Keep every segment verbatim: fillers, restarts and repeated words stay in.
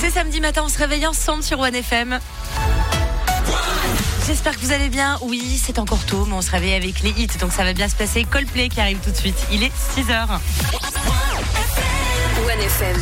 C'est samedi matin, on se réveille ensemble sur One F M. J'espère que vous allez bien. Oui, c'est encore tôt, mais on se réveille avec les hits, donc ça va bien se passer. Coldplay qui arrive tout de suite. Il est six heures. One F M.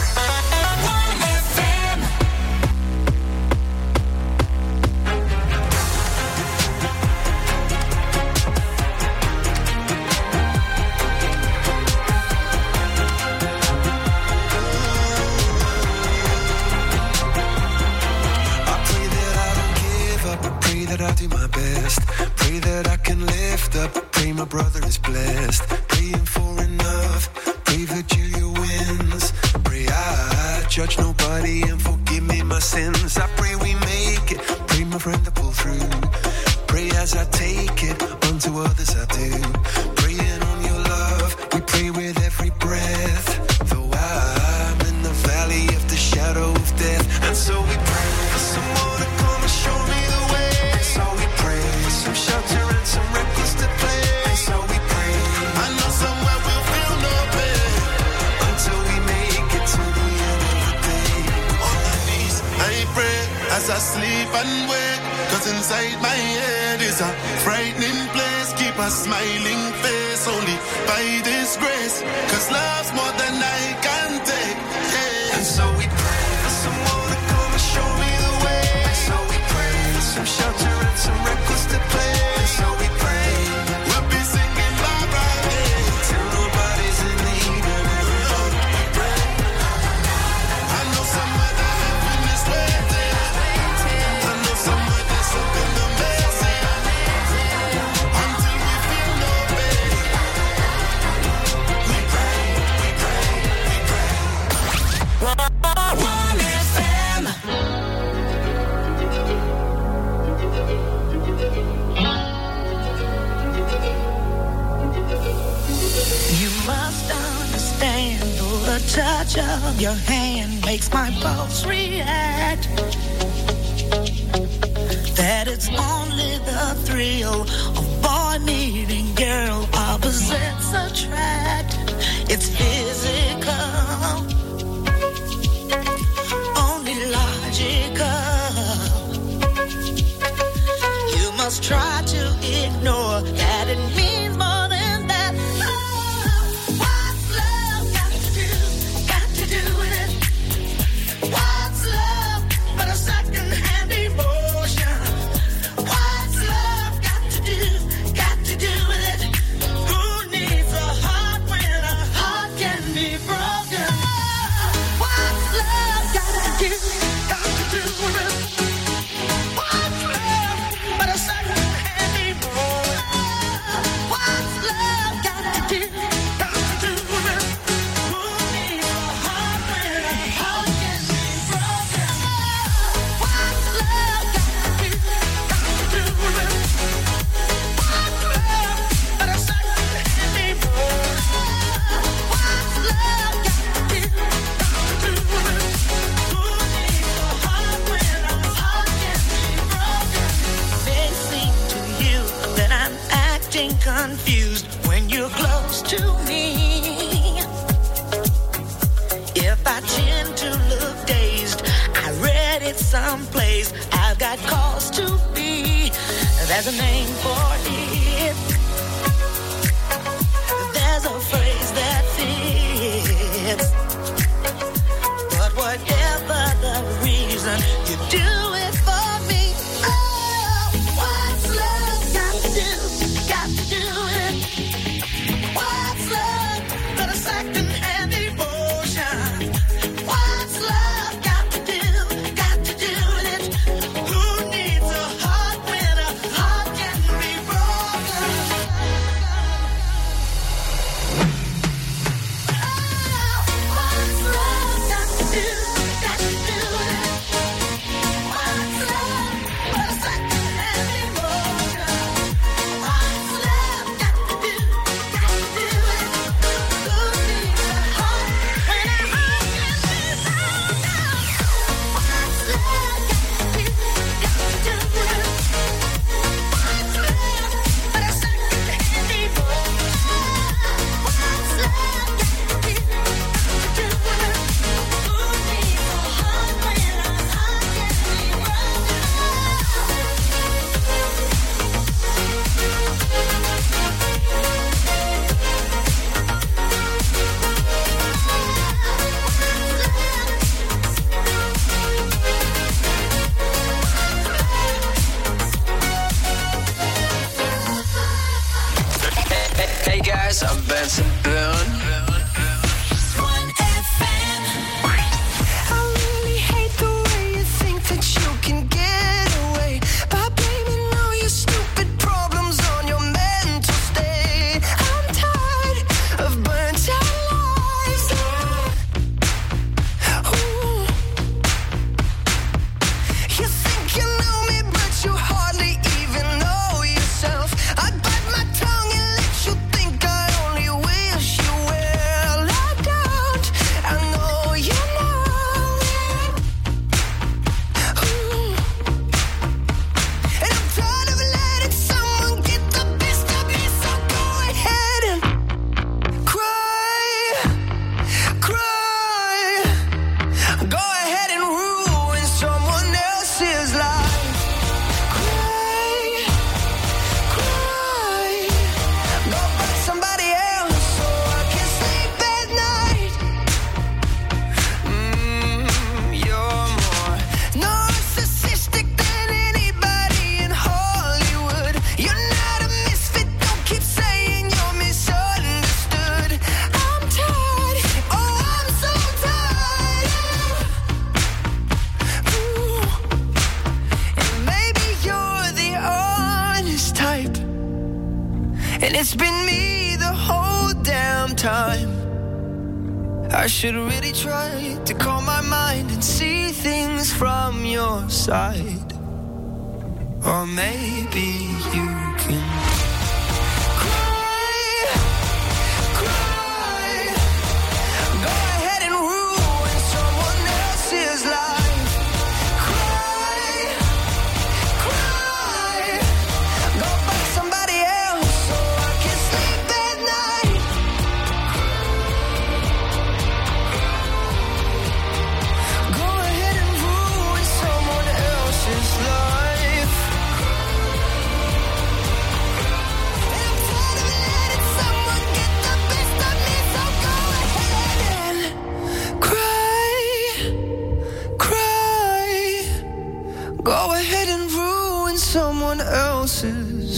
I'll do my best. Pray that I can lift up. Pray my brother is blessed. Praying for enough. Pray Virgilia wins. Pray I judge nobody and forgive me my sins. I pray we make it. Pray my friend to pull through. Pray as I take it. Unto others I do. Praying on your love. We pray with every breath. Though I'm in the valley of the shadow of death. And so we pray for someone to come and show me the way. So we pray, some shelter and some records to play. So we pray, I know somewhere we'll feel no pain until we make it to the end of the day. On my knees, I pray as I sleep and wake. Cause inside my head is a frightening place. Keep a smiling face only by this grace. Cause love's more than I can take. Yeah. And so we pray for someone to come and show me the way. So we pray for some shelter. Some records to play, so we pray. We'll be singing bye bye till nobody's in need and everybody we pray. I know somewhere that heaven is waiting. I know somewhere there's something amazing. Until we feel no pain, we pray, we pray, we pray. One F M. You must understand, though the touch of your hand makes my pulse react, that it's only the thrill of boy meeting girl, opposites attract. It's physical, only logical. You must try to ignore that it means more than that. Oh, what's love got to do, got to do with it? What's love but a second-hand emotion? What's love got to do, got to do with it? Who needs a heart when a heart can be broken? What's love got to do, got to do with it? What's love but a second-hand emotion? What's love got to do, got to do with it? Who needs a heart when a heart can be broken? What's love got to do, got to do with it? What's love but a second-hand emotion? What's love got to do, got to do with it? Who needs a heart when a heart can be broken? May seem to you that I'm acting confused when you're close to me. If I tend to look dazed, I read it someplace. I've got cause to be. There's a name for it. There's a phrase that fits. But whatever the reason, you do it for me. Oh, what's love got to do, got to do it? What's love but a second-hand emotion? What's love got to do, got to do with it? Who needs a heart when a heart can be broken? Oh, what's love got to do, got to do with it? been me the whole damn time. I should really try to calm my mind and see things from your side. Or maybe you can cry, cry. Go ahead and ruin someone else's life. Cry, cry. Go find somebody else so I can sleep at night. Go ahead and ruin someone else's life. Go ahead and ruin someone else's.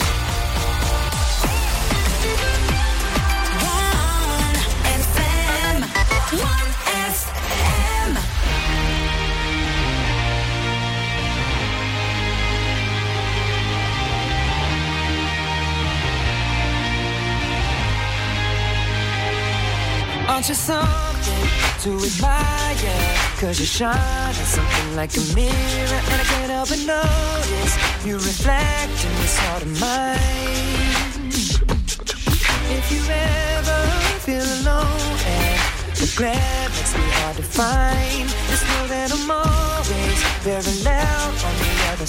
One F M, One F M. Aren't you something to admire? Cause you shine at something like a mirror, and I can't help but notice you reflect in this heart of mine. If you ever feel alone and the glare makes me hard to find, just know that I'm always very loud on the other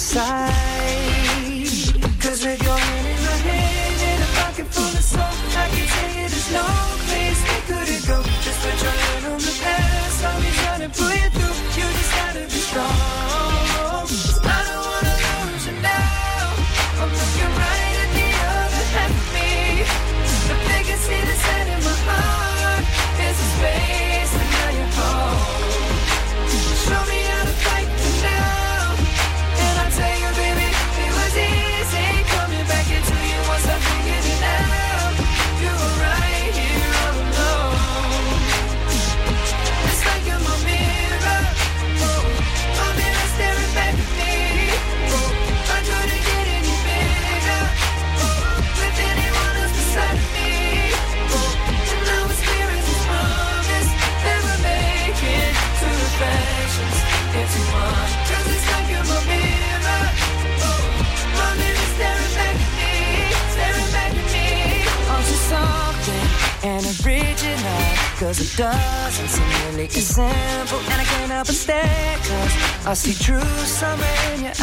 side. Cause with your hand in my hand and a pocket full of soul, I can tell you there's no place we couldn't go. Just put your hand on the past, I'll be trying to pull you through. You just gotta be strong. I don't wanna lose you now. I'm looking right at the other half of me. The biggest see the set in my heart is a space, and now you're home. Show me how to fight for now, and I'll tell you, baby, it was easy coming back into you once I figured it out. You were right here all alone. It's like you're my mirror, oh, my mirror staring back at me. Oh, I couldn't get any bigger, oh, with anyone else beside me. Oh, and now it's clear as a promise that we're making two reflections into one. Cause it's like you're my mirror, oh, my mirror staring back at me, staring back at me. Aren't you something and original? Cause it doesn't seem really as simple, and I can't help but stare, cause I see true summer in your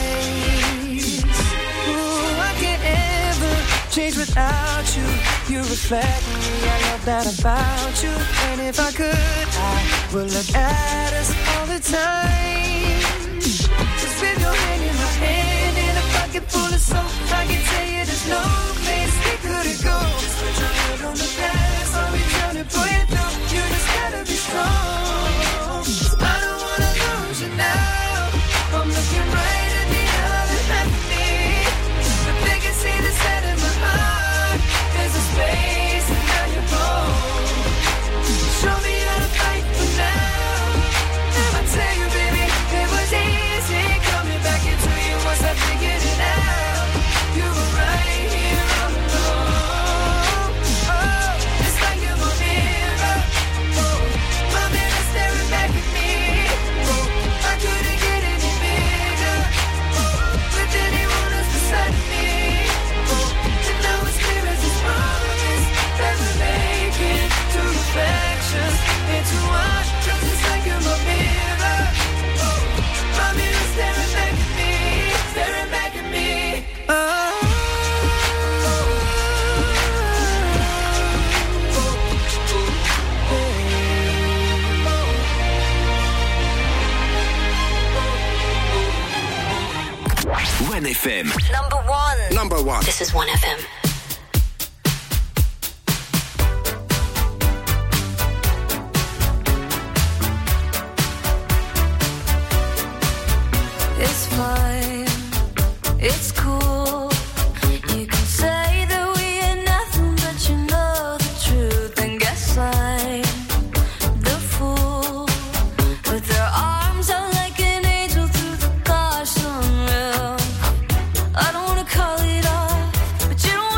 eyes. Ooh, I can't ever change without you. You reflect me, I love that about you. And if I could, I would look at us all the time. Just with your hand in my hand and a pocket full of soap, I can tell you there's no place we couldn't go. Just put your head on the past, I'll be trying to pull you through. You just gotta be strong. I don't wanna lose you now. I'm looking right at the other half of me. The biggest see the set in my heart is a space, and now you're home. Show me how to fight for now, and I tell you, baby, it was easy coming back into you once I figured it out. You were right here all alone. Oh, it's like you're my mirror, oh, my mirror staring back at me. Oh, I couldn't get any bigger, oh, with anyone else beside me. Oh, and now it's clear as this promise that we're making two reflections into one. Cause it's like you're my mirror, oh, my mirror staring back at me, staring back at me. Oh. One F M. Number one. Number one. This is One F M. It's fine, it's cool. You can say that we ain't nothing, but you know the truth. And guess I'm the fool with their arms out like an angel through the car sunroof. I don't wanna call it off, but you don't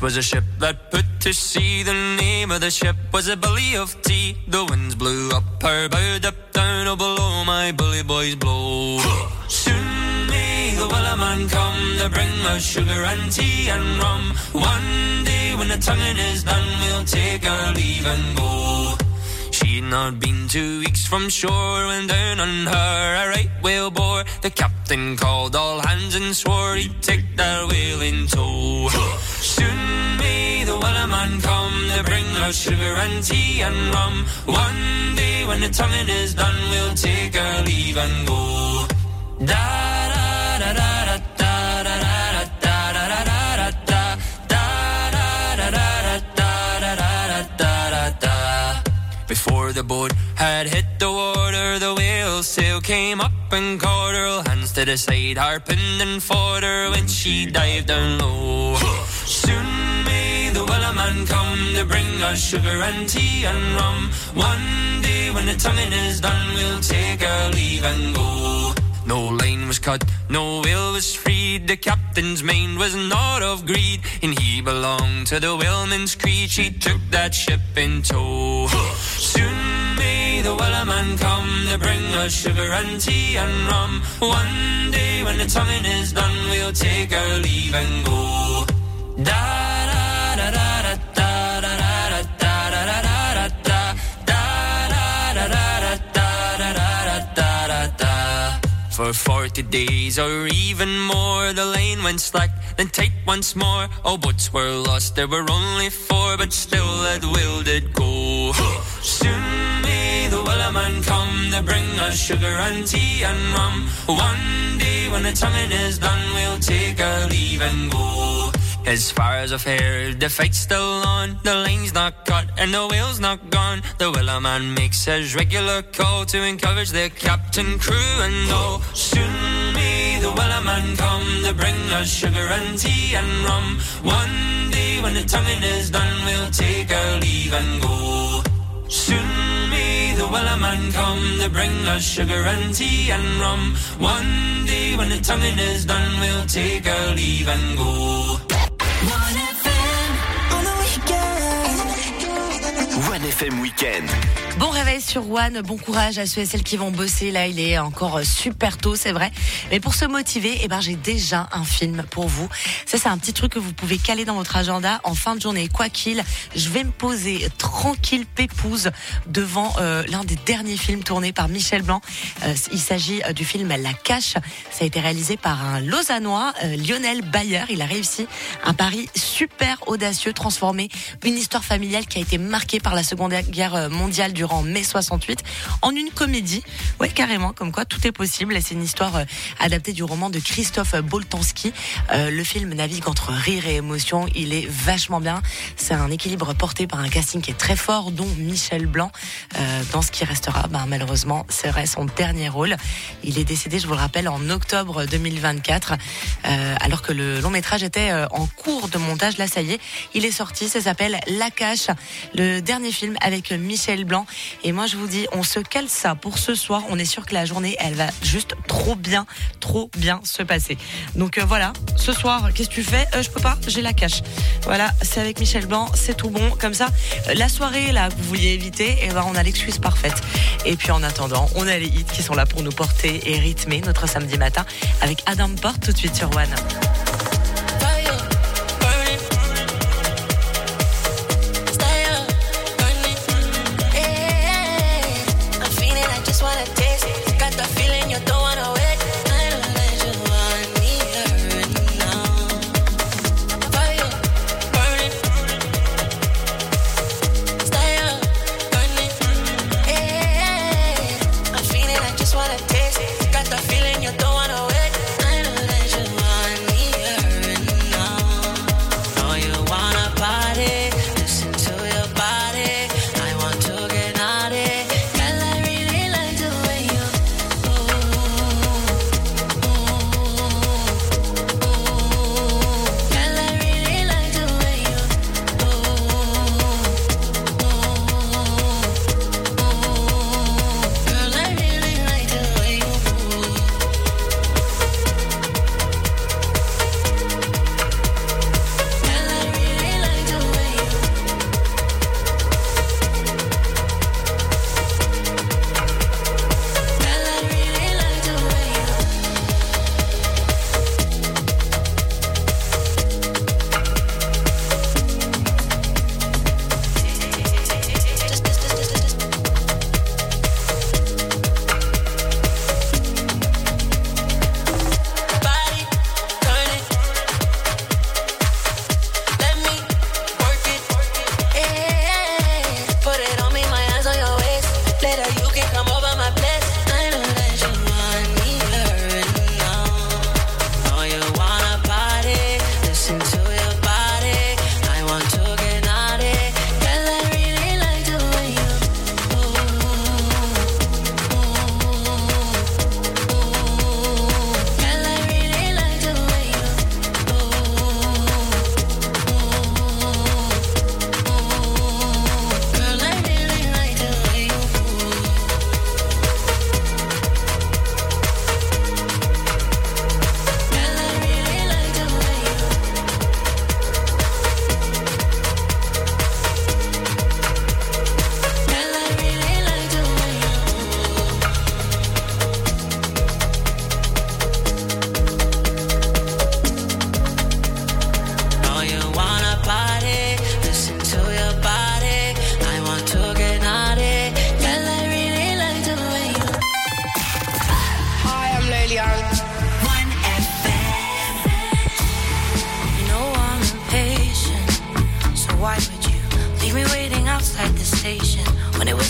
was a ship that put to sea. The name of the ship was a Billy of Tea. The winds blew up her bow, up down, oh below my bully boys blow. Soon may the Wellerman come to bring us sugar and tea and rum. One day when the tonguing is done, we'll take our leave and go. She'd not been two weeks from shore when down on her a right whale bore. The captain called all hands and swore he'd take that whale in tow. Soon may the Wellerman come to bring us sugar and tea and rum. One day when the tonguing is done, we'll take our leave and go. Da da da da da da da da da da da da da da da da da da. Before the boat had hit the water, the whale sail came up and caught her. All hands to the side, harping and fought her when she dived down low. Soon may the Wellerman come to bring us sugar and tea and rum. One day when the tonguing is done, we'll take our leave and go. No line was cut, no whale was freed. The captain's mind was not of greed, and he belonged to the whaleman's creed. She took that ship in tow. Soon may the Wellerman come to bring us sugar and tea and rum. One day when the tonguing is done, we'll take our leave and go. Da da da da da da da da da da da da da da da da. For forty days or even more, the lane went slack, then tight once more. All boats were lost, there were only four, but still that whale did go. Soon may the Wellerman come to bring us sugar and tea and rum. One day when the tonguing is done, we'll take our leave and go. As far as I've heard, the fight's still on. The line's not cut and the whale's not gone. The Wellerman makes his regular call to encourage the captain, crew and all. Soon may the Wellerman come to bring us sugar and tea and rum. One day when the tonguing is done, we'll take our leave and go. Soon may the Wellerman come to bring us sugar and tea and rum. One day when the tonguing is done, we'll take our leave and go. one F M on the weekend. one F M Weekend. Bon réveil sur One, bon courage à ceux et celles qui vont bosser. Là, il est encore super tôt, c'est vrai. Mais pour se motiver, eh ben, j'ai déjà un film pour vous. Ça, c'est un petit truc que vous pouvez caler dans votre agenda en fin de journée. Quoi qu'il, je vais me poser tranquille pépouze devant euh, l'un des derniers films tournés par Michel Blanc. Euh, il s'agit du film La Cache. Ça a été réalisé par un Lausannois, euh, Lionel Bayer. Il a réussi un pari super audacieux, transformer une histoire familiale qui a été marquée par la Seconde Guerre mondiale durant en mai soixante-huit en une comédie. Ouais, carrément, comme quoi tout est possible. C'est une histoire euh, adaptée du roman de Christophe Boltanski. Euh, le film navigue entre rire et émotion. Il est vachement bien. C'est un équilibre porté par un casting qui est très fort, dont Michel Blanc, euh, dans ce qui restera, ben, malheureusement, serait son dernier rôle. Il est décédé, je vous le rappelle, en octobre deux mille vingt-quatre, euh, alors que le long métrage était euh, en cours de montage. Là, ça y est, il est sorti. Ça s'appelle La Cache, le dernier film avec Michel Blanc. Et moi, je vous dis, on se cale ça pour ce soir. On est sûr que la journée, elle va juste trop bien, trop bien se passer. Donc euh, voilà, ce soir, qu'est-ce que tu fais ? euh, Je peux pas, j'ai La Cache. Voilà, c'est avec Michel Blanc, c'est tout bon. Comme ça, euh, la soirée là que vous vouliez éviter, eh ben, on a l'excuse parfaite. Et puis en attendant, on a les hits qui sont là pour nous porter et rythmer notre samedi matin avec Adam Porte tout de suite sur One. Got the feeling you don't wanna wait. I know that you want me.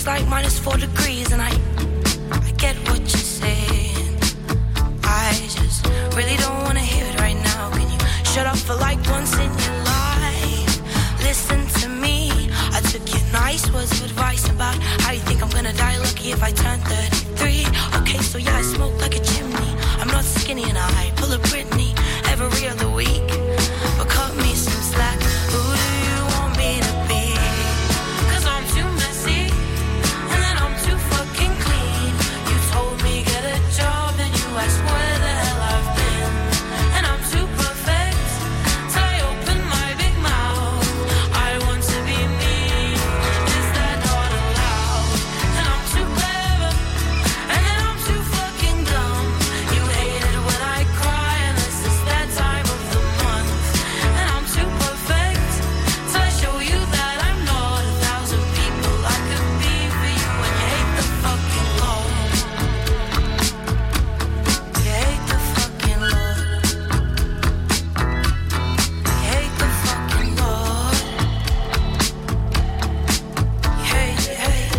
like minus four degrees, and I, I get what you're saying. I just really don't wanna hear it right now. Can you shut up for like once in your life? Listen to me. I took your nice words of advice about how you think I'm gonna die lucky if I turn thirty-three. Okay, so yeah, I smoke like a chimney. I'm not skinny and I pull a Britney every other week. But cut me some slack. Who do you want me to be? Cause I'm too messy, and then I'm too fucking clean. You told me get a job, and you asked where the hell I've been. And I'm too perfect, till I open my big mouth. I want to be me, is that not allowed? And I'm too clever, and then I'm too fucking dumb. You hate it when I cry, unless it's that time of the month. And I'm too perfect, till I show you that I'm not a thousand people I could be for you. And you hate the fucking Lord. You hate the fucking Lord. You hate the fucking Lord. You hate, you hate.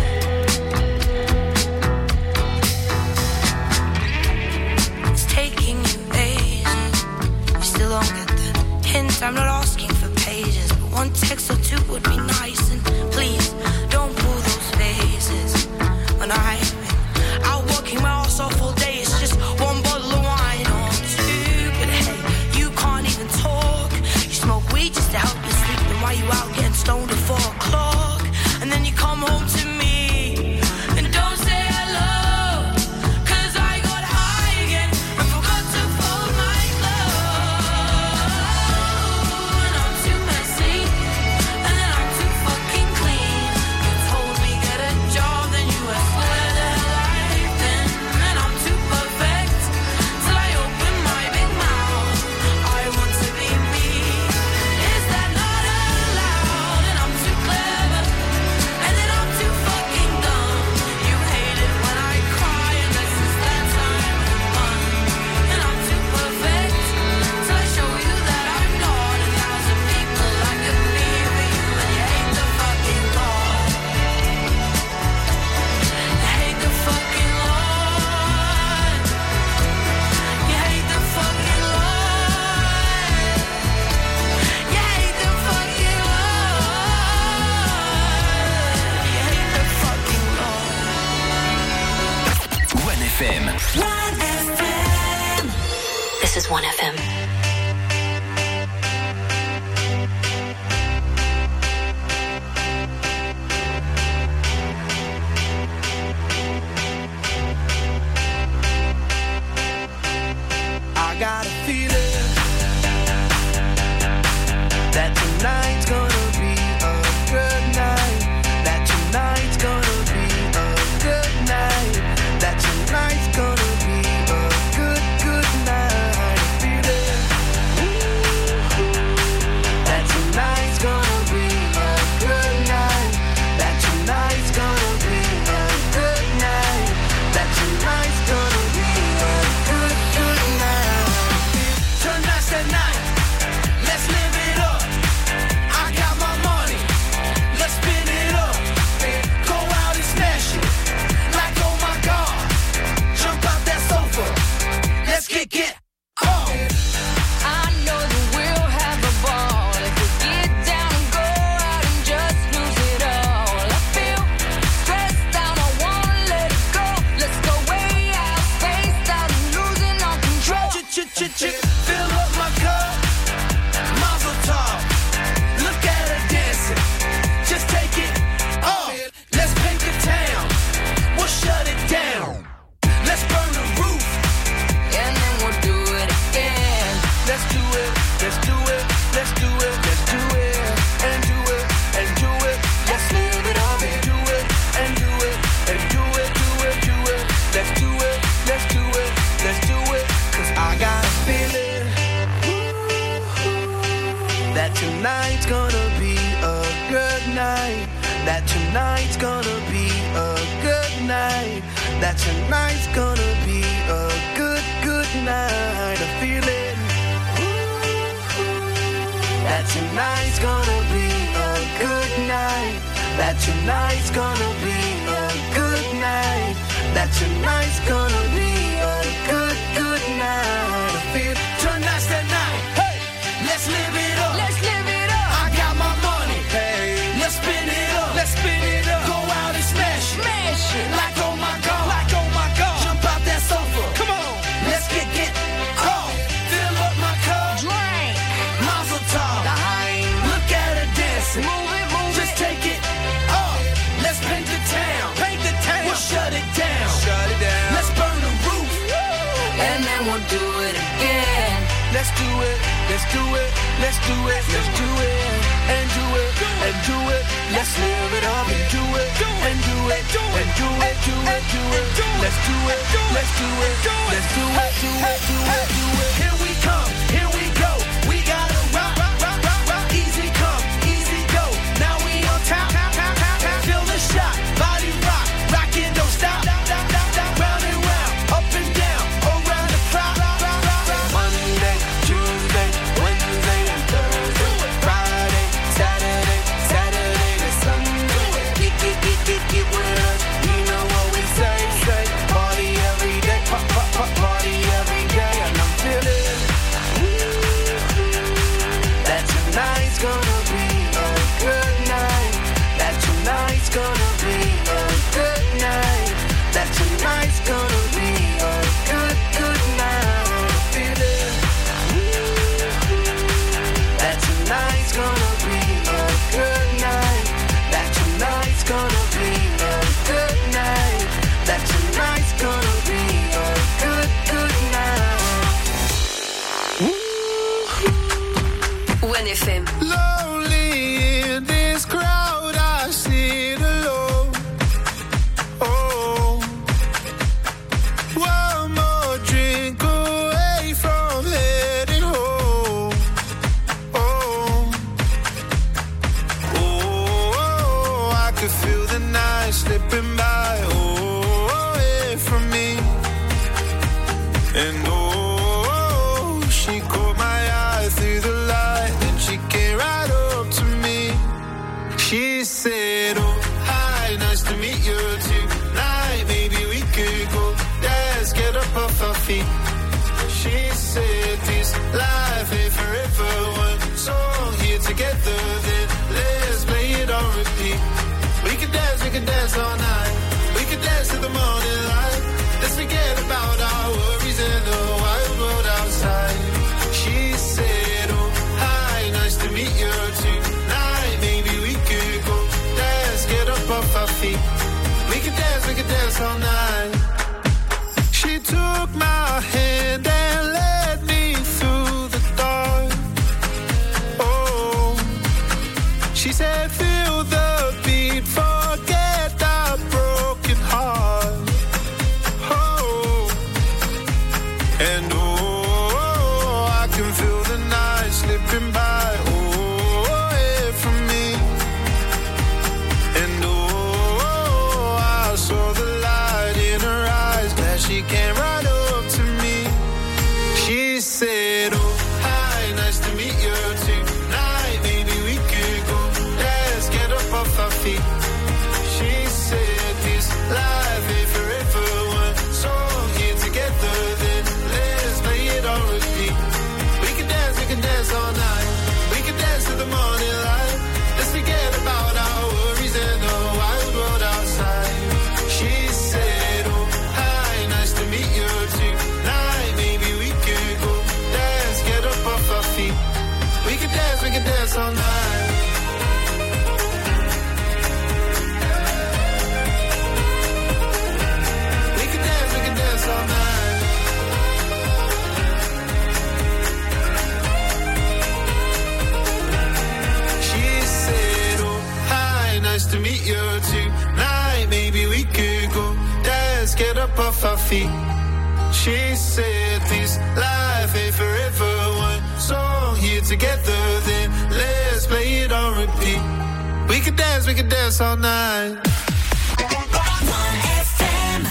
It's taking you ages. You still don't get the hint. I'm not asking for pages, but one text or two would be nice. And please don't pull those faces. When I've been out working my ass off all day, it's just one bottle of wine or two. But hey, you can't even talk. You smoke weed just to help you sleep. And why you out getting stoned at four o'clock? And then you come home to me and don't say hello. Cause I got high again and forgot to fold my clothes. And I'm too messy, and then I'm too fucking clean. You told me get a job, then you asked where the hell I've been. And I'm too perfect, till I open my big mouth. I want to be me, is that not allowed? And I'm too clever, and then I'm too fucking dumb. You hate it when I cry, unless it's that time of the month. And I'm too perfect, till I show you that I'm not a thousand people I could be for you. And you hate the fucking Lord. You hate the fucking Lord. You hate the fucking Lord. You hate the fucking Lord. You hate the fucking Lord. one F M. one F M. This is one F M. I got a feeling that tonight's gonna be a good night. That tonight's gonna be a good night. That tonight's gonna be a good, good night. A feeling that tonight's gonna be a good night. That tonight's gonna be a good night. That tonight's gonna be a good, good night. Tonight's the night. Let's live it up. I got my money. Let's spin it up. Go out and smash it. Like, oh my God. Jump out that sofa. Let's kick it on. I know that we'll have a ball if we get down and go out and just lose it all. I feel stressed out, I wanna let it go. Let's go way out, spaced out, and losing all control. Ch-ch-ch-ch. Fill up my cup. Mazel tov. Look at her dancing. Just take it off. Let's paint the town. We'll shut it down. Let's burn the roof. And then we'll do it again. Let's do it. Let's do it. Let's do it. Let's do it. And do it. And do it. Let's live it up. And do it. And do it. And do it. Do it. Do it. Let's do it. Let's do it. Let's do it. Cause I got a feeling that tonight's gonna be a good night. That tonight's gonna be a good night. That tonight's gonna be a good, good night. A feeling that tonight's gonna be a good night. That tonight's gonna be a tonight's gonna be a good, good night. I feel tonight's the night. Hey, let's live it up. Let's live it up. I got my money. Hey, let's spin it up. Let's spin it up. Go out and smash it. Smash it. Like oh my God. Like oh my God. Jump out that sofa. Come on. Let's get get off. Fill up my cup. Drink. Mazel tov. Look at her dancing. Move it, move Just it. take it off. Let's paint the town. Paint the town. We'll shut it down. Shut it down. Let's burn the roof. Woo. And then we'll do it again. Let's do it. Let's do it. Let's do it. Let's do it. And do it. And do it. Let's live it up and do it. And do it. And do it. Do it. Do it. Let's do it. Let's do it. Let's do it. Do it. Do it. Do it. Here we come. Here we go. We gotta rock. Rock. Rock. Rock. Rock. Easy come. Easy go. Now we on top. Feel the shot. Body rock. Rockin'. Don't stop. Round and round. Up and down. Around the clock. Monday, Tuesday, Wednesday, and Thursday. Friday, Saturday, Saturday to Sunday. Get, get, get, get, get with us. You know what we say, say. Party every day. Pop, pop, pop, party every day. And I'm feeling that tonight's gonna be a good night. That tonight's gonna be a good night. That tonight's gonna be a good, good night. I'm feeling that tonight's gonna be a good night. That tonight's gonna be a good night. That tonight's gonna be a good, good night. one F M. Lonely in this crowd, I sit alone. Oh, one more drink away from heading home. Oh, oh, I could feel the night slipping by. Oh, away from me. And oh, she caught my eye through the light, and she came right up to me. She said, oh, hi, nice to meet you tonight. Maybe we could go dance, get up off our feet. She said, this life ain't forever. One song here together, then let's play it on repeat. We could dance, we could dance all night. We could dance to the morning light. Let's forget about our worries and the wild world outside. She said, oh, hi, nice to meet you tonight. Maybe we could go dance, get up off our feet. We could dance, we could dance all night. She took my hand and led me through the dark. Oh, she said, feel the beat, forget the broken heart. Oh, and oh, I can feel the night slipping by. Oh, away from me. And oh, I saw the light in her eyes. Glad she came right up to me. She said, oh, hi, nice to meet you tonight. Maybe we could go dance, get up off our feet. She said, this life ain't forever. One song here together, then let's play it on repeat. We can dance, we can dance all night. We can dance to the morning light. Let's forget about our worries and the wild world outside. She said, oh, hi, nice to meet you tonight. Maybe we could go dance, get up off our feet. We can dance, we can dance all night. We can dance, we can dance all night. She said, oh, hi, nice to meet you tonight. Maybe we could go dance, get up off our feet. She said, this life ain't forever. One song here together, then let's play it on repeat. We could dance, we could dance all night. one F M.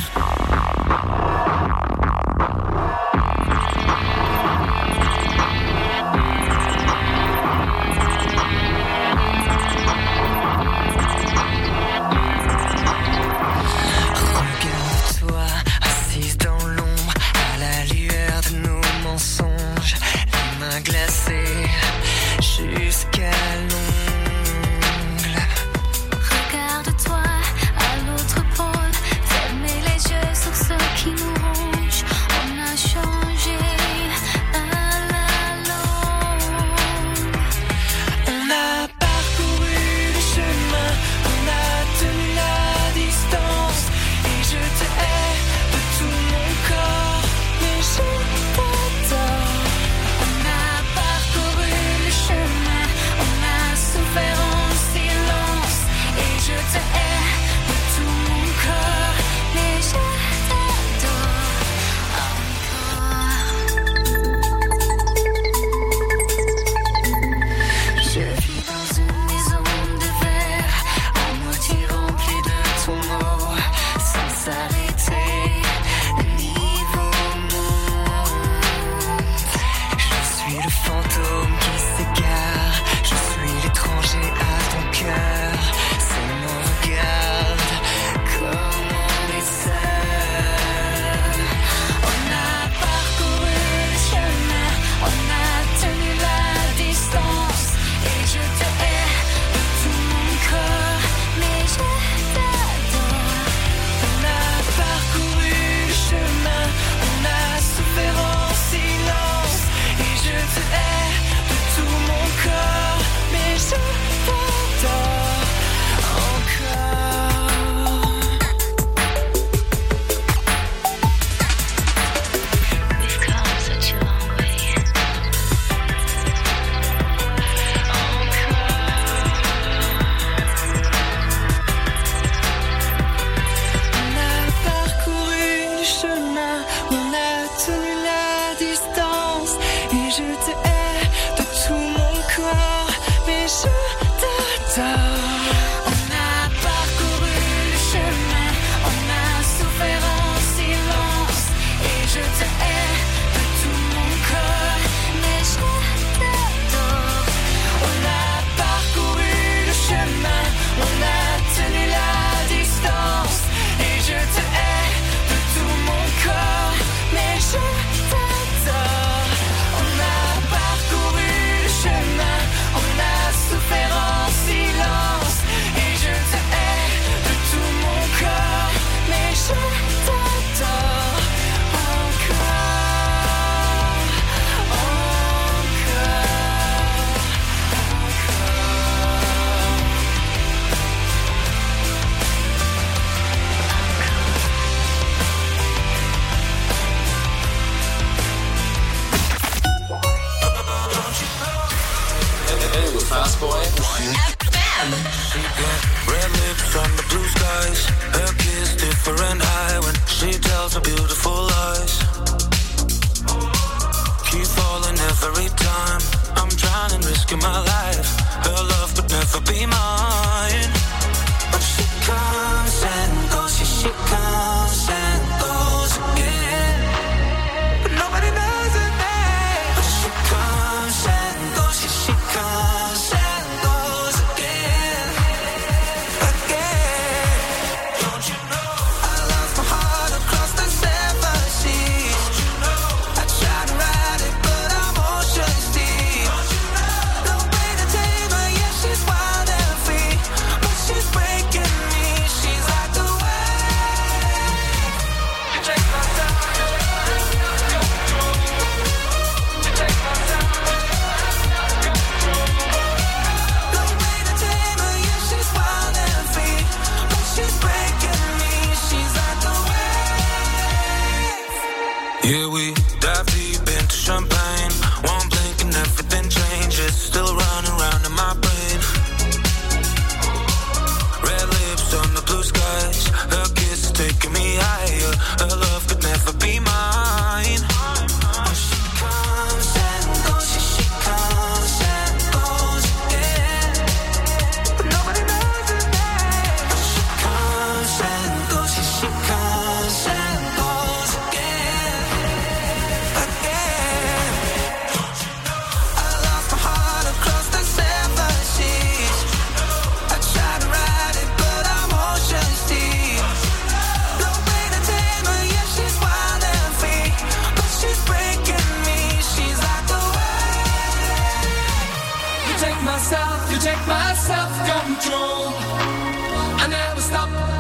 Regarde-toi,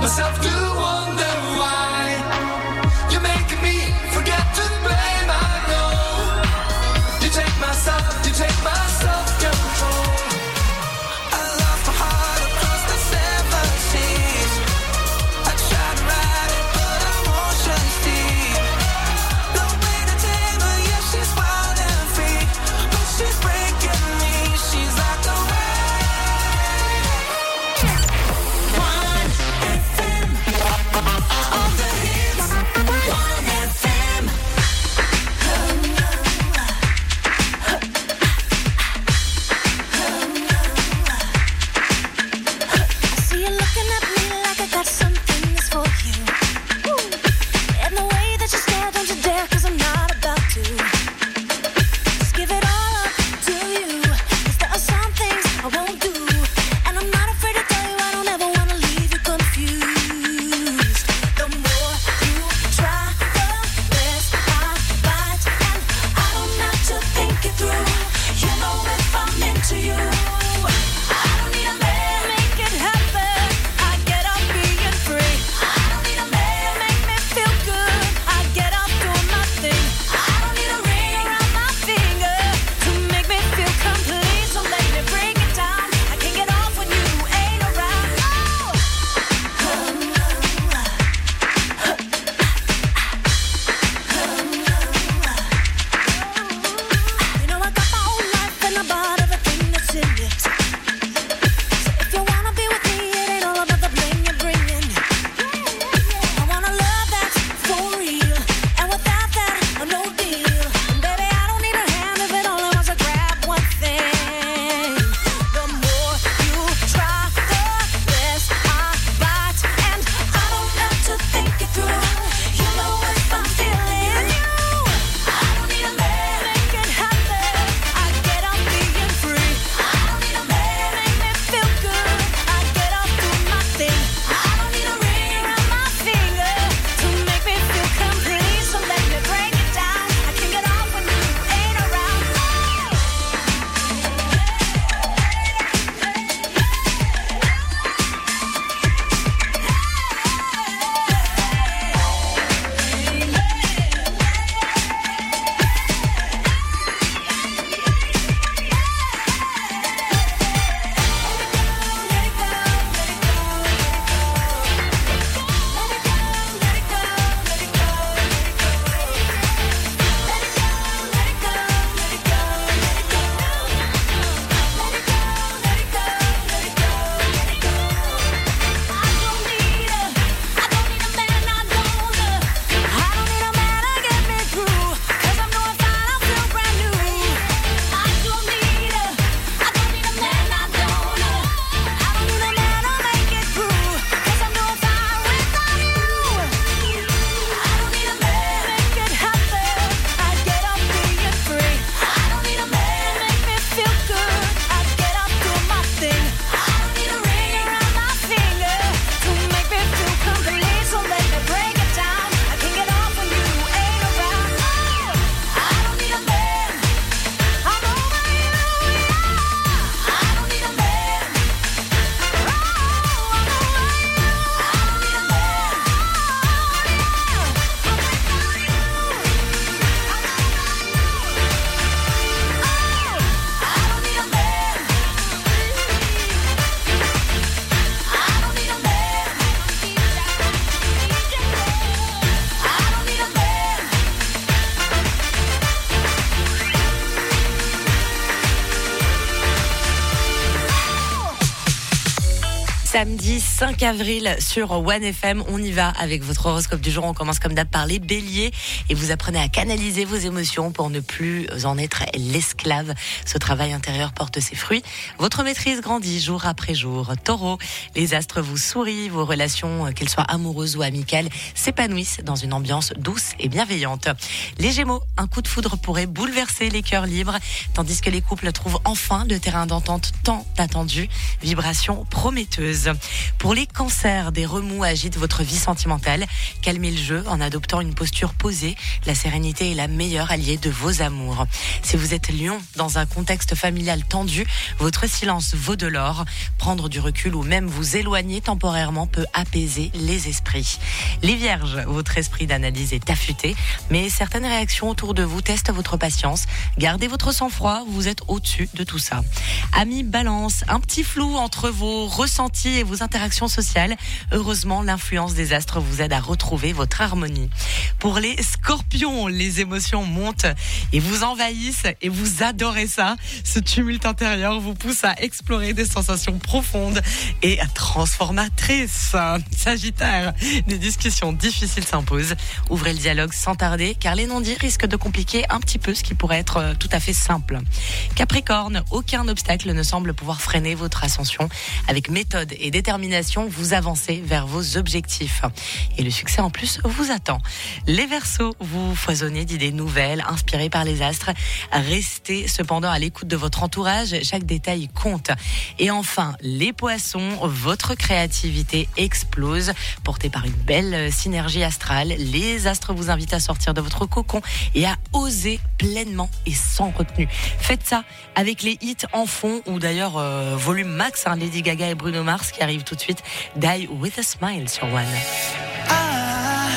myself to wonder why you're making me forget to blame. I know you take my self, you take my self-control. I lost my heart across the seven seas. I tried to ride it, but emotions deep. No way to tame her, yeah, she's wild and free. But she's breaking me, she's like a Samedi cinq avril sur One F M, on y va avec votre horoscope du jour. On commence comme d'hab par les béliers et vous apprenez à canaliser vos émotions pour ne plus en être l'esclave. Ce travail intérieur porte ses fruits. Votre maîtrise grandit jour après jour. Taureau, les astres vous sourient, vos relations, qu'elles soient amoureuses ou amicales, s'épanouissent dans une ambiance douce et bienveillante. Les Gémeaux, un coup de foudre pourrait bouleverser les cœurs libres, tandis que les couples trouvent enfin le terrain d'entente tant attendu. Vibration prometteuse. rose. Pour les cancers, des remous agitent votre vie sentimentale. Calmez le jeu en adoptant une posture posée. La sérénité est la meilleure alliée de vos amours. Si vous êtes lion, dans un contexte familial tendu, votre silence vaut de l'or. Prendre du recul ou même vous éloigner temporairement peut apaiser les esprits. Les vierges, votre esprit d'analyse est affûté, mais certaines réactions autour de vous testent votre patience. Gardez votre sang-froid, vous êtes au-dessus de tout ça. Amis balance, un petit flou entre vos ressentis et vos interactions sociales. Heureusement, l'influence des astres vous aide à retrouver votre harmonie. Pour les scorpions, les émotions montent et vous envahissent et vous adorez ça. Ce tumulte intérieur vous pousse à explorer des sensations profondes et transformatrices. Sagittaire, des discussions difficiles s'imposent. Ouvrez le dialogue sans tarder car les non-dits risquent de compliquer un petit peu ce qui pourrait être tout à fait simple. Capricorne, aucun obstacle ne semble pouvoir freiner votre ascension. Avec méthode et détermination, vous avancez vers vos objectifs. Et le succès en plus vous attend. Les Verseaux, vous foisonnez d'idées nouvelles, inspirées par les astres. Restez cependant à l'écoute de votre entourage, chaque détail compte. Et enfin, les Poissons, votre créativité explose. Portée par une belle synergie astrale, les astres vous invitent à sortir de votre cocon et à oser pleinement et sans retenue. Faites ça avec les hits en fond ou d'ailleurs euh, volume max, hein, Lady Gaga et Bruno Mars qui arrivent tout de suite. Die with a smile sur One. I,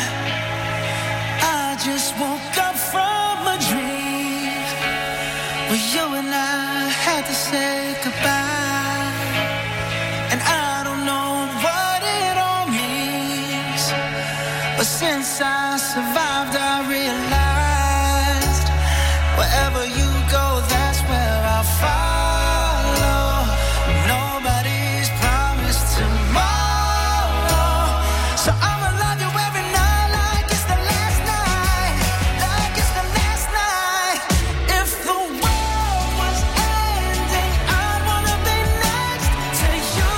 I just woke up from a dream where you and I had to say goodbye, and I don't know what it all means, but since I survived I realized wherever you go that's where I'll follow. Nobody's promised tomorrow, so I'ma love you every night like it's the last night, like it's the last night. If the world was ending, I'd wanna be next to you.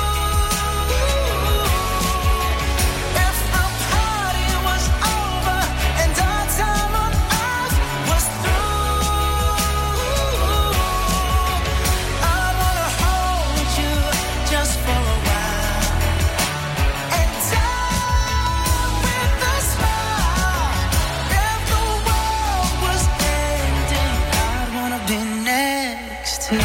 If the party was over and our time on earth was through, I'd wanna hold you just for a while and die with a smile. If the world was ending, I'd wanna be next to you.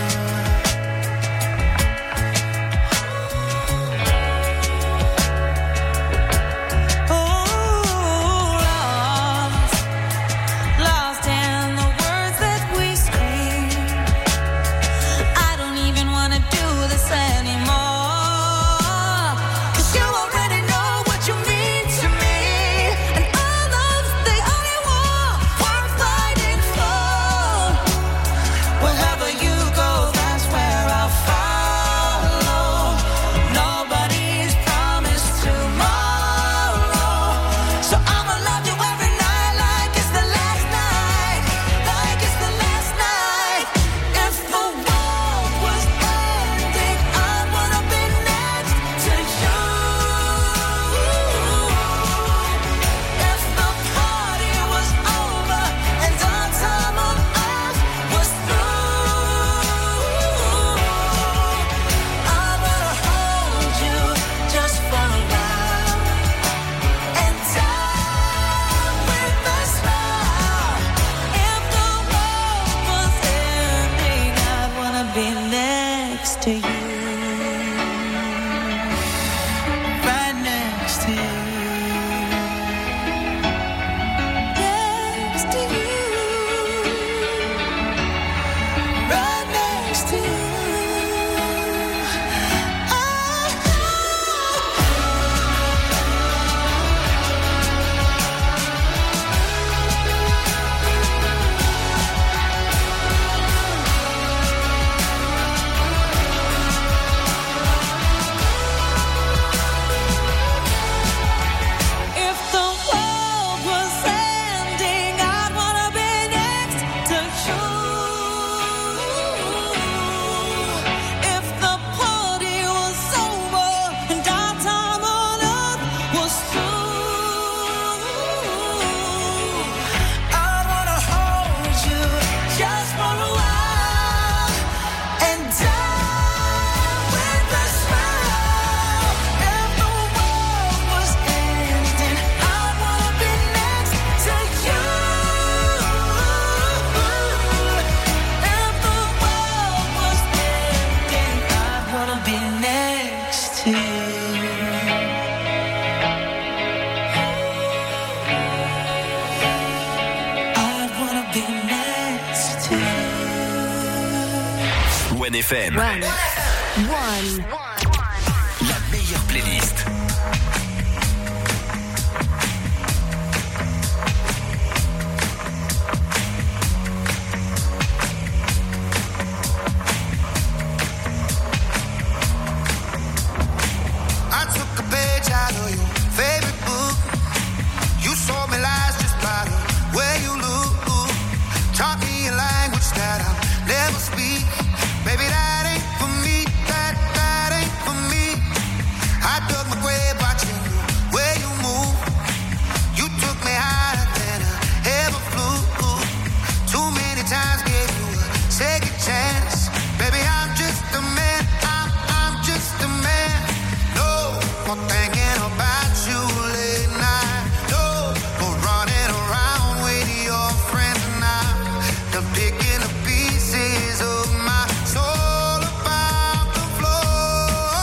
Oh, lost, lost in the words that we scream. I don't even wanna do this anymore, 'cause you already know what you mean to me, and our love's the only war worth fighting for. Wherever you go, that's where I'll follow. Nobody's promised tomorrow, so I'ma love you every night like it's the last night, like it's the last night. If the world was ending, I'd wanna be next to you. If the party was over and our time on earth was through, I'd wanna hold you just for a while and die with a smile. If the world was ending, I'd wanna be next to you, right next to you, next to you, right next to you. One F M. One. One. La meilleure playlist. I took a page out of your favorite book. You sold me lies just by the way you look. Taught me a language that I'll never speak. Maybe that ain't for me, that, that ain't for me. I dug my grave watching the way you move. You took me higher than I ever flew. Too many times gave you a second chance. Baby, I'm just a man, I'm, I'm just a man. No more thinking about you late night. No more running around with your friends now. They're picking the pieces of my soul about the floor.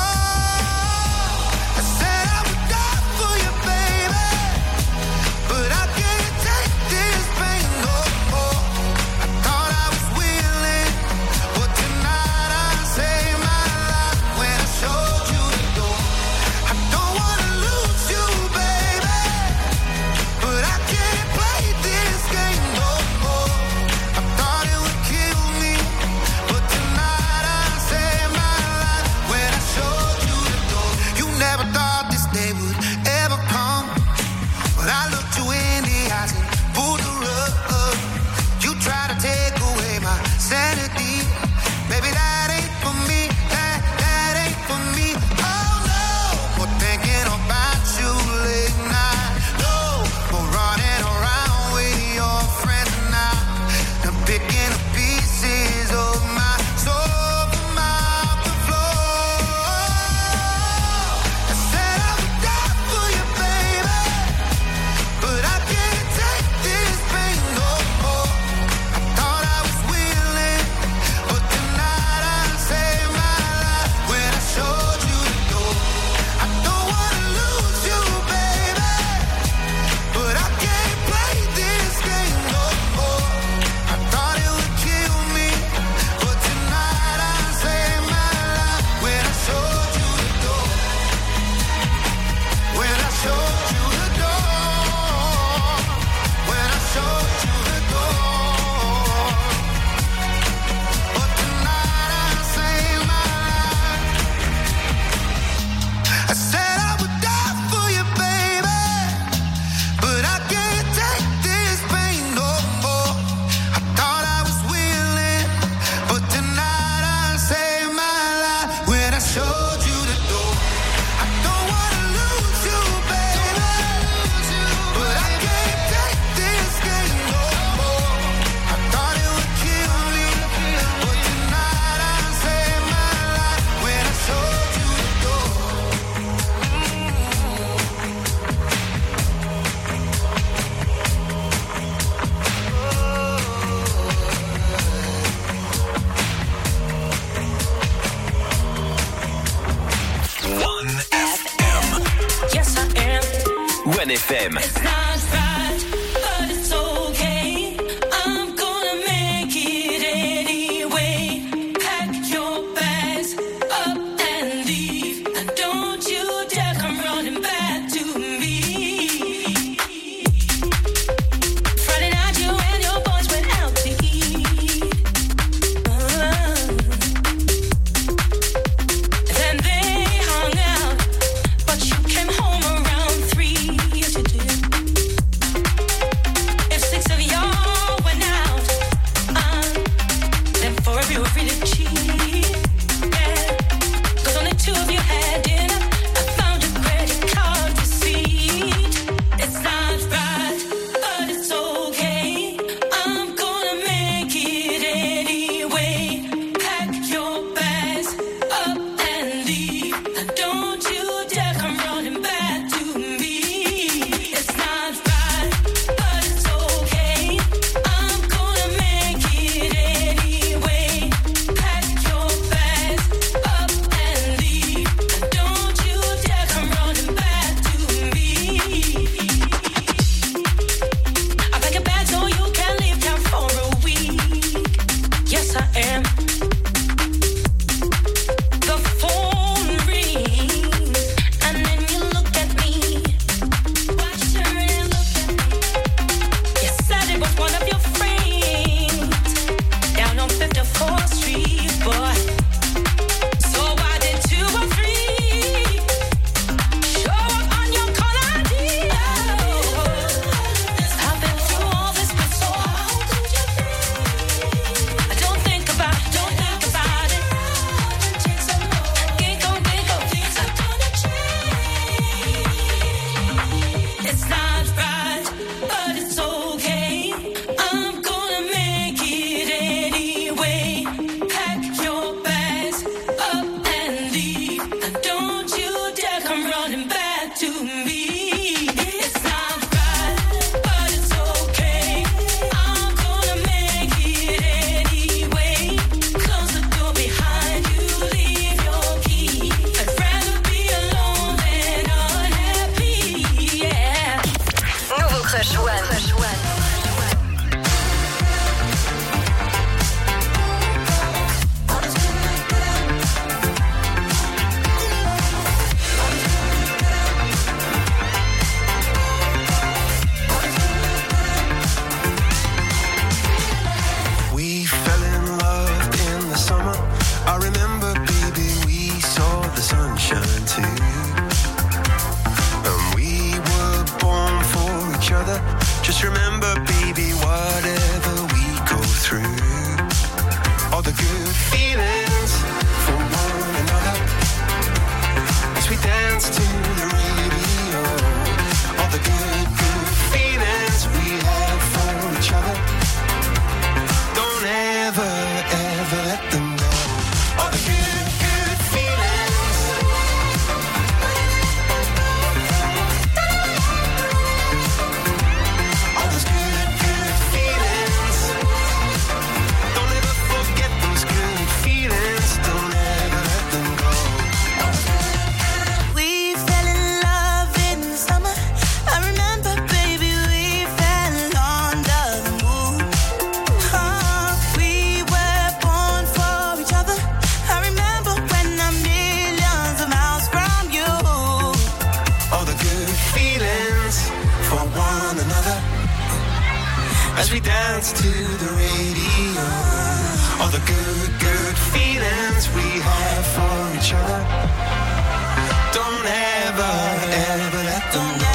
I said I would die for you, baby, but I can't take this pain no more. I thought I was willing, but tonight I saved my life when I showed you the door. I don't wanna lose you, baby, but I can't play this game no more. I thought it would kill me, but tonight I saved my life when I showed you the door. You never thought this day would ever come, but I looked you in the eyes and pulled the rug. You try to take away my sanity. Maybe that ain't for me, that, that ain't for me. Oh no, more thinking about you late night. No, more running around with your friends now. I'm picking the pieces of my soul from out the floor. I said I would die for you, baby, but I can't take this pain no more. I thought I was willing, but tonight I saved my life when I showed you the door. I don't wanna lose you, baby, but I can't play this game no more. I thought it would kill me, but tonight I saved my life when I showed you the door. When I showed you the door. When I showed you the door. But tonight I saved my life. I said I would die for you, baby, but I can't take this pain no more. I thought I was willing, but tonight I saved my life when I showed you the door. I don't wanna lose you, baby, but I can't take this game no more. I thought it would kill me, but tonight I saved my life when I showed you the door. One F M. Yes, I am. One F M. It's not right, but it's okay. I'm gonna make it anyway. Pack your bags up and leave. And don't you dare come running back to me. Friday night, you and your boys went out to eat. Uh, then they hung out, but you came home around three. Yes, you did. one another as we dance to the radio. All the good, good feelings we have for each other. Don't ever, ever let them go.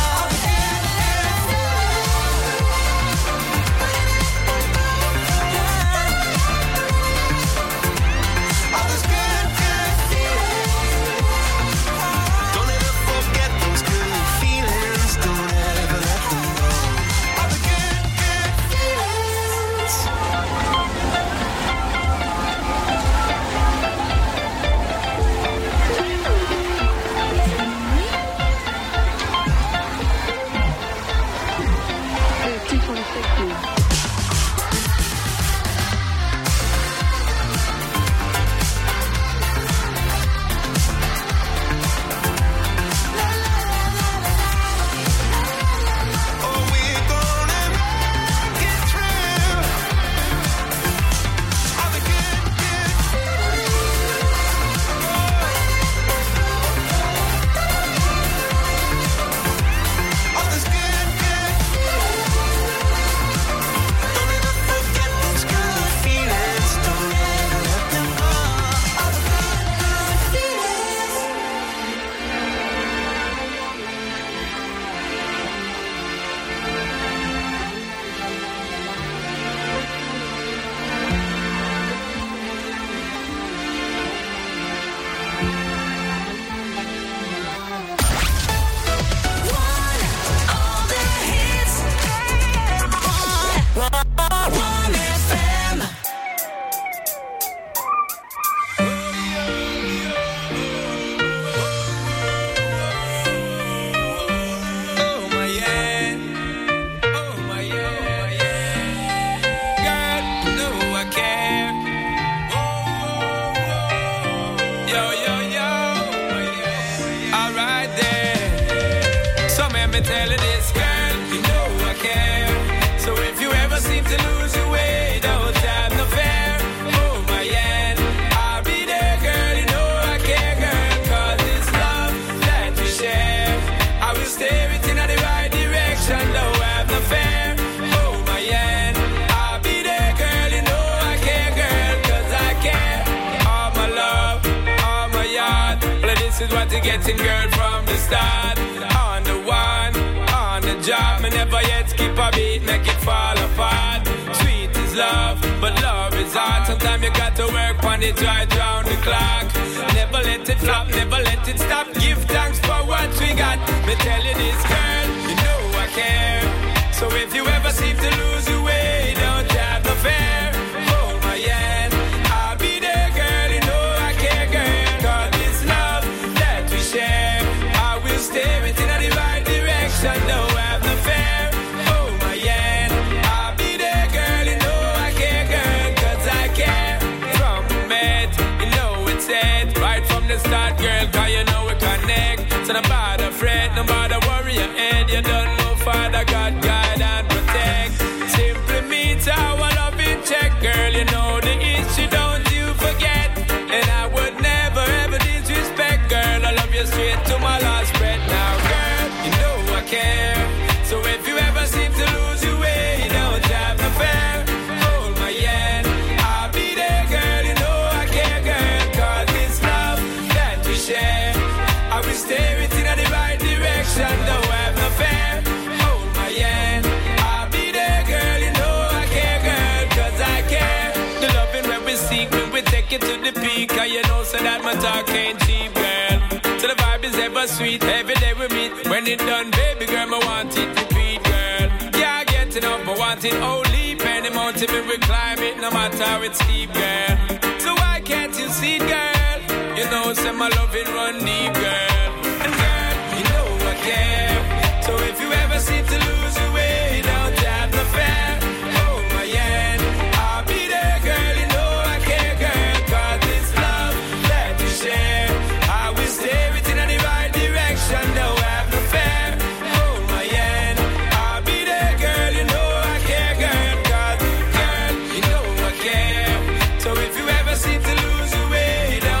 This is what you're getting, girl, from the start. On the one, on the job, me never yet skip a beat, make it fall apart. Sweet is love, but love is hard. Sometimes you got to work on it right round the clock. Never let it flop, never let it stop. Give thanks for what we got. Me tell you this, girl, you know I care. So if you ever seem to lose your way, don't have no fear. Hold my hand, I'll be there, girl, you know I care, girl. Cause this love that we share, I will stay within the right direction, no have no fear. Hold my hand, I'll be there, girl, you know I care, girl. Cause I care. From the met, you know it's said right from the start, girl, cause you know we connect. So no bother fret, no bother worry your head. You don't know Father God, guide and protect. Simply meet our love in check, girl. You know the issue, don't you forget. And I would never ever disrespect, girl. I love you straight to my last breath. Now, girl, you know I care. So if you ever seem to lose your way, you don't have no fear. Hold my hand, I'll be there, girl. You know I care, girl. Cause this love that we share, I will stay within the right direction, don't have no fear. Hold my hand, I'll be there, girl. You know I care, girl. Cause I care. The loving when we seek, when we take it to the peak. Cause you know so that my talk ain't cheap, girl. So the vibe is ever sweet, every day we meet. When it done, baby girl, I want it repeat, girl. Yeah, I get enough, I want it only. Any mountain we will climb it, no matter how it's steep, girl. So why can't you see it, girl? You know, say my loving run deep, girl. And girl, you know I care. So if you ever seem to lose your way, don't have no fear. Hold my hand, I'll be there, girl. You know I care, girl. Cause this love that we share, I will stay within the right direction, don't have no fear. Hold my hand, I'll be there, girl. You know I care, girl. Cause girl, you know I care. So if you ever seem to lose your way, don't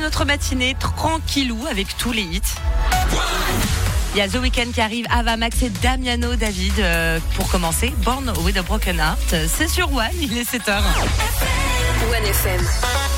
notre matinée tranquillou avec tous les hits. Il y a The Weeknd qui arrive, Ava Max et Damiano David euh, pour commencer. Born with a Broken Heart, c'est sur One, il est sept heures. One F M.